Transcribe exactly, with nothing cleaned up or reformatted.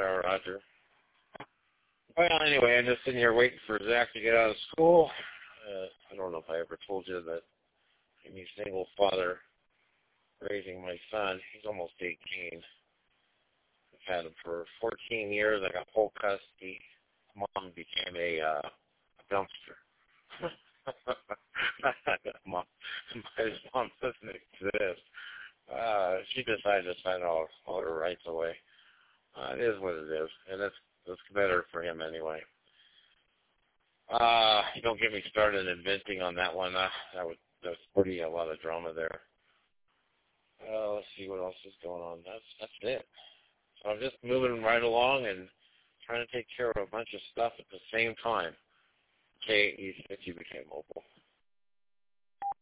Fire Roger. Well, anyway, I'm just sitting here waiting for Zach to get out of school. Uh, I don't know if I ever told you that I'm a single father raising my son. He's almost eighteen. I've had him for fourteen years. I got full custody. Mom became a, uh, a dumpster. mom, my mom doesn't exist. Uh, she decided to sign all, all her rights away. Uh, it is what it is, and that's that's better for him anyway. Uh, don't get me started inventing on that one. Uh, that was that's pretty a lot of drama there. Uh, let's see what else is going on. That's that's it. So I'm just moving right along and trying to take care of a bunch of stuff at the same time. K E fifty became mobile.